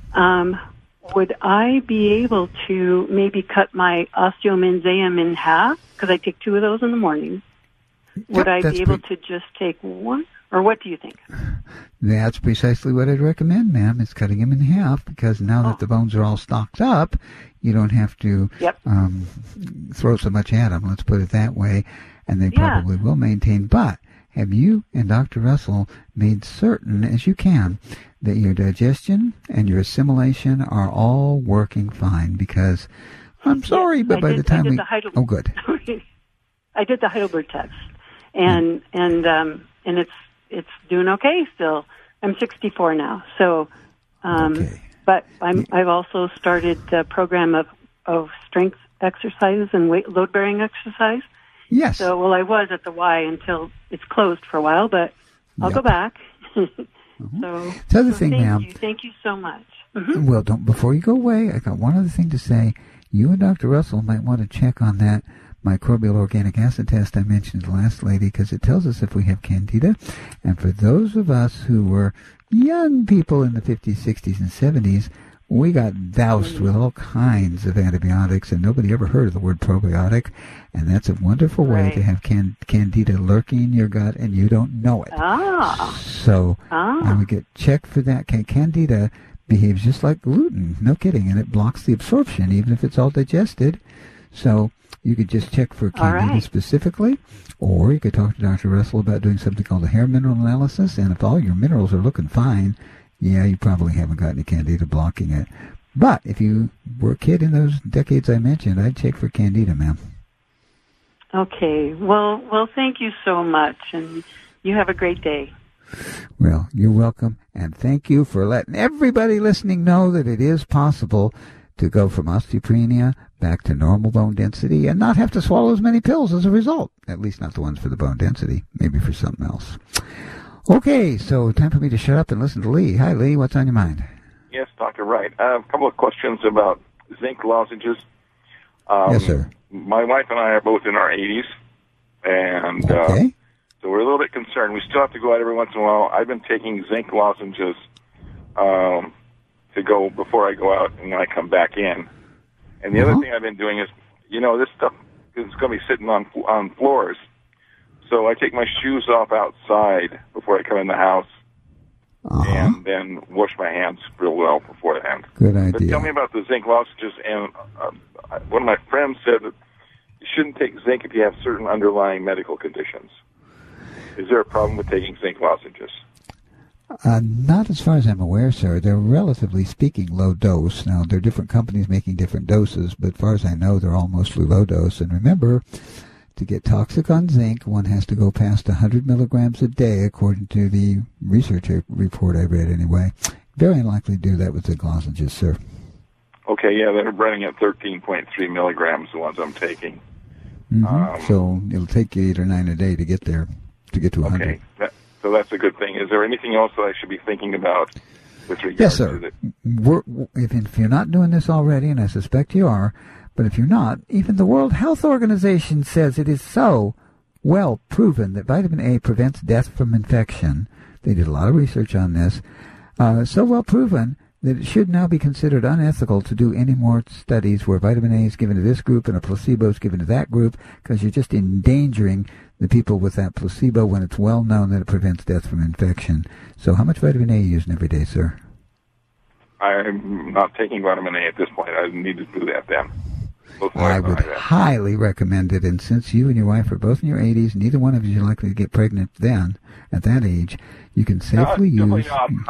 would I be able to maybe cut my osteomenzeum in half? Because I take 2 of those in the morning. Would I be able to just take one? Or what do you think? That's precisely what I'd recommend, ma'am, is cutting them in half, because now that the bones are all stocked up, you don't have to throw so much at them, let's put it that way, and they probably will maintain. But have you and Dr. Russell made certain, as you can, that your digestion and your assimilation are all working fine? Because I'm sorry, but by the time we... Oh, good. I did the Heidelberg test, and it's doing okay still. I'm 64 now, so but I've also started a program of strength exercises and load bearing exercise. Yes. So I was at the Y until it's closed for a while, but I'll go back. So the other thing, ma'am. Thank you so much. Well, before you go away, I got one other thing to say. You and Dr. Russell might want to check on that microbial organic acid test I mentioned to the last lady, because it tells us if we have candida. And for those of us who were young people in the 50s, 60s, and 70s, we got doused with all kinds of antibiotics, and nobody ever heard of the word probiotic. And that's a wonderful way to have candida lurking in your gut, and you don't know it. So I would get checked for that. Candida behaves just like gluten, no kidding, and it blocks the absorption, even if it's all digested. So you could just check for candida specifically, or you could talk to Dr. Russell about doing something called a hair mineral analysis, and if all your minerals are looking fine, you probably haven't got any candida blocking it. But if you were a kid in those decades I mentioned, I'd check for candida, ma'am. Okay. Well, thank you so much, and you have a great day. Well, you're welcome, and thank you for letting everybody listening know that it is possible to go from osteopenia back to normal bone density and not have to swallow as many pills as a result. At least not the ones for the bone density, maybe for something else. Okay, so time for me to shut up and listen to Lee. Hi, Lee. What's on your mind? Yes, Dr. Wright. I have a couple of questions about zinc lozenges. Yes, sir. My wife and I are both in our 80s, and So we're a little bit concerned. We still have to go out every once in a while. I've been taking zinc lozenges to go before I go out and when I come back in. And the other thing I've been doing is, this stuff is going to be sitting on floors. So I take my shoes off outside before I come in the house and then wash my hands real well beforehand. Good idea. But tell me about the zinc lozenges. And one of my friends said that you shouldn't take zinc if you have certain underlying medical conditions. Is there a problem with taking zinc lozenges? Not as far as I'm aware, sir. They're relatively speaking low dose. Now, there are different companies making different doses, but as far as I know, they're all mostly low dose. And remember, to get toxic on zinc, one has to go past 100 milligrams a day, according to the research report I read anyway. Very unlikely to do that with zinc lozenges, sir. Okay, yeah, they're running at 13.3 milligrams, the ones I'm taking. So it'll take you 8 or 9 a day to get there, to get to 100. Okay, so that's a good thing. Is there anything else that I should be thinking about with regard yes, sir. to If you're not doing this already, and I suspect you are, but if you're not, even the World Health Organization says it is so well proven that vitamin A prevents death from infection. They did a lot of research on this. So well proven that it should now be considered unethical to do any more studies where vitamin A is given to this group and a placebo is given to that group, because you're just endangering the people with that placebo when it's well known that it prevents death from infection. So how much vitamin A are you using every day, sir? I'm not taking vitamin A at this point. I need to do that then. I would highly recommend it, and since you and your wife are both in your 80s, neither one of you are likely to get pregnant then, at that age, you can safely use...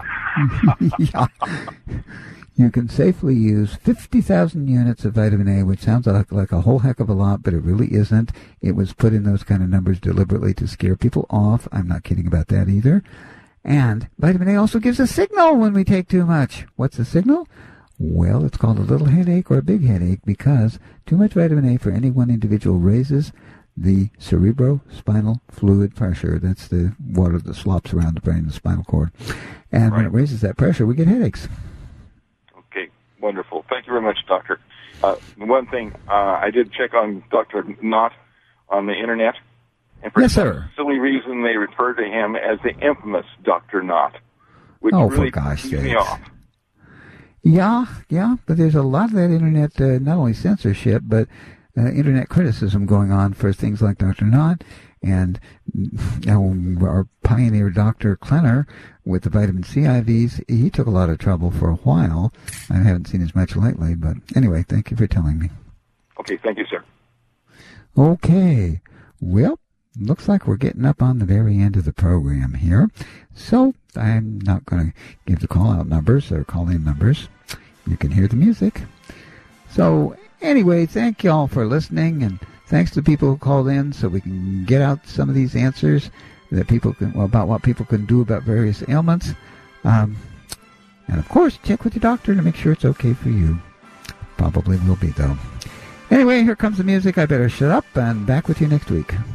You can safely use 50,000 units of vitamin A, which sounds like a whole heck of a lot, but it really isn't. It was put in those kind of numbers deliberately to scare people off. I'm not kidding about that either. And vitamin A also gives a signal when we take too much. What's the signal? Well, it's called a little headache or a big headache, because too much vitamin A for any one individual raises the cerebrospinal fluid pressure. That's the water that slops around the brain and the spinal cord. And when it raises that pressure, we get headaches. Okay, wonderful. Thank you very much, Doctor. One thing, I did check on Dr. Knott on the Internet. And for some silly reason, they refer to him as the infamous Dr. Knott, which really pisses me off. Yeah, but there's a lot of that Internet, not only censorship, but Internet criticism going on for things like Dr. Knott and our pioneer Dr. Klenner with the vitamin C IVs. He took a lot of trouble for a while. I haven't seen as much lately, but anyway, thank you for telling me. Okay, thank you, sir. Okay, well, looks like we're getting up on the very end of the program here. So I'm not going to give the call-out numbers or call-in numbers. You can hear the music. So anyway, thank you all for listening, and thanks to people who called in so we can get out some of these answers that people can, about what people can do about various ailments. And of course, check with your doctor to make sure it's okay for you. Probably will be, though. Anyway, here comes the music. I better shut up, and back with you next week.